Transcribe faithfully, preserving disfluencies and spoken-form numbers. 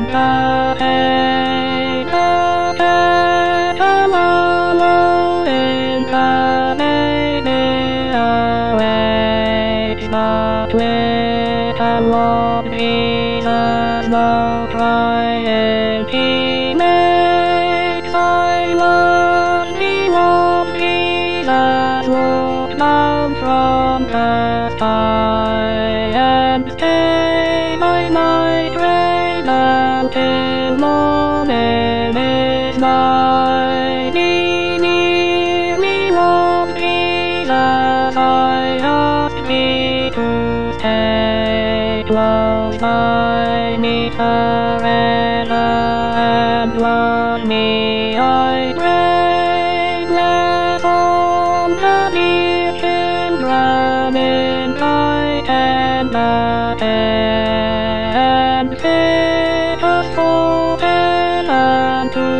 the hay, the cattle in the lane away, the little old Jesus will cry if he makes silence, he won't Jesus look down from the sky and stay by night rain until morning is nigh. Near me won't Jesus, I ask me to stay close by me forever and love me, I pray. Bless all the dear children in thy tender care, and fit us for heaven to